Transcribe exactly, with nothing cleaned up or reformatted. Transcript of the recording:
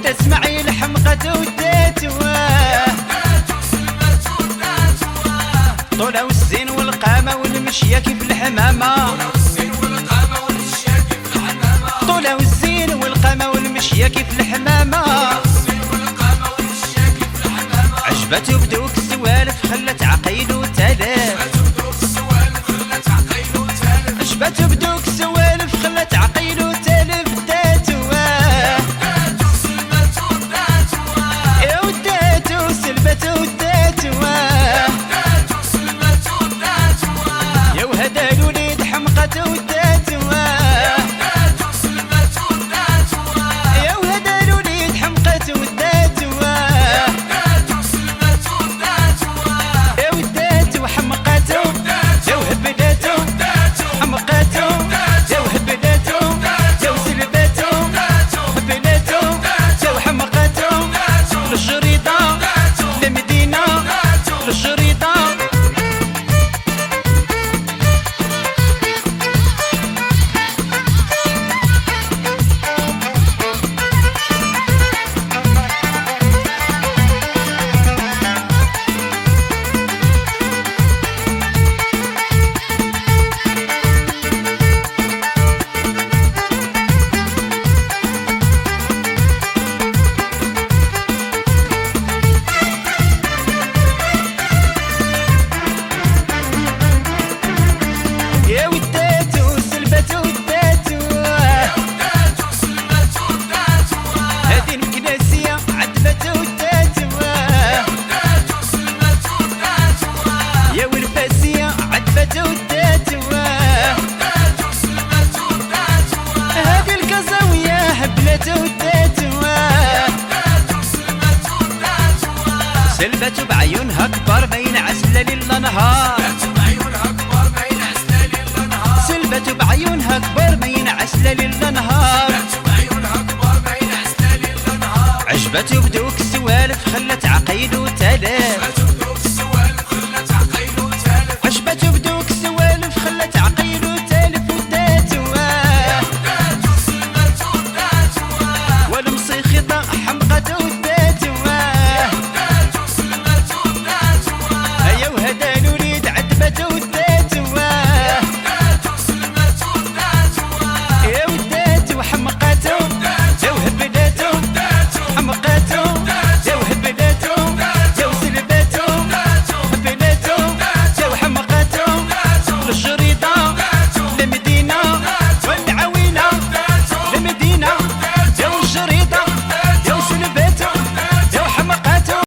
تسمعي الحمقة وداتواه طولة والزين والقامة والمشية كيف الحمامة طولة والزين والقامة والمشية كيف الحمامة عجبته بدوك السوالف خلت عقيلو تلف عجبته بدوك السوالف خلت عقيلو تلف داتواه يا وداتو سلبته وداتواه يا وهذا الوليد حمقته وداتواه يا وهذا الوليد حمقته وداتواه يا وداتو حمقته يا وهبلته حمقته يا وهبلته يا وسلبته هبلته يا وحمقته للشريطة للمدينة للشريطة يا وداتو سلبتو وداتواه هذه المكناسية عذبتو وداتواه يا والفاسية عذبتو وداتواه هذه الكازاوية هبلتو وداتواه سلبتو بعيونها كبار بين عسلة ليل نهار سلبته بعيونها كبر بين عسلة ليل نهار عجبته بدوك السوالف خلت عقيلو تلف